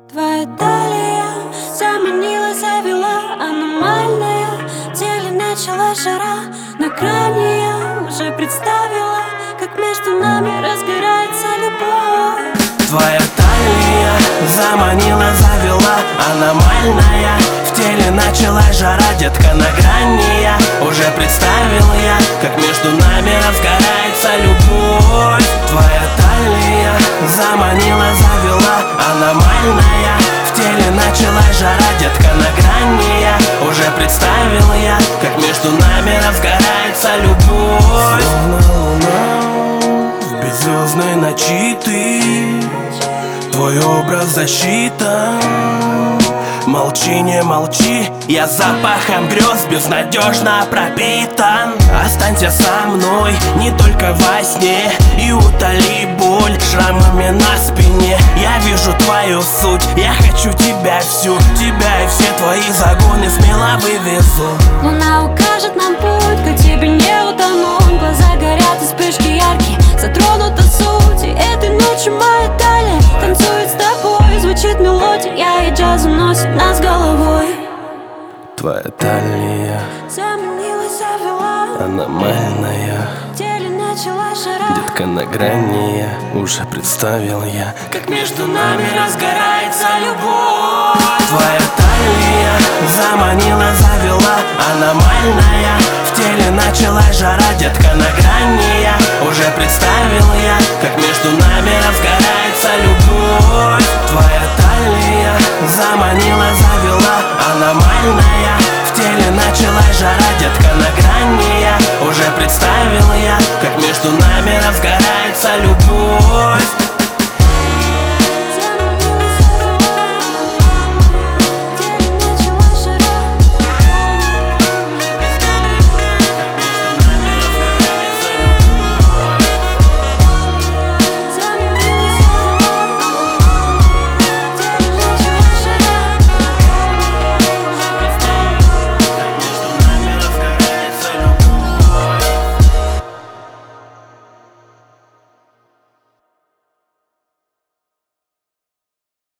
Твоя талия заманила, завела, аномальная. В теле начала жара, на грани я уже представила, как между нами разгорается любовь. Твоя талия заманила, завела, аномальная. В теле началась жара, детка, на грани я уже представил я, как между нами разгорается любовь. Твоя талия заманила, завела, аномальная. В теле началась жара, детка, на грани я уже представил я, как между нами разгорается любовь. Словно луна в беззвездной ночи ты, твой образ защита. Молчи, не молчи, я запахом грез безнадежно пропитан. Останься со мной, не только во сне, и утоли боль шрамами на спине. Я вижу твою суть, я хочу тебя всю, тебя и все твои загоны смело вывезу. Луна укажет нам путь, к тебе не утонуть. Глаза горят и вспышки яркие, затронута суть. И этой ночью моя талия танцует с тобой. Звучит мелодия и джаз уносит нас головой. Твоя талия Заманила, завела, аномальная. в теле началась жара. Детка, на грани я уже представил я, Как между нами разгорается любовь. Твоя талия заманила, завела, аномальная. В теле началась жара, детка, на грани я уже представил я, как между нами разгорается любовь.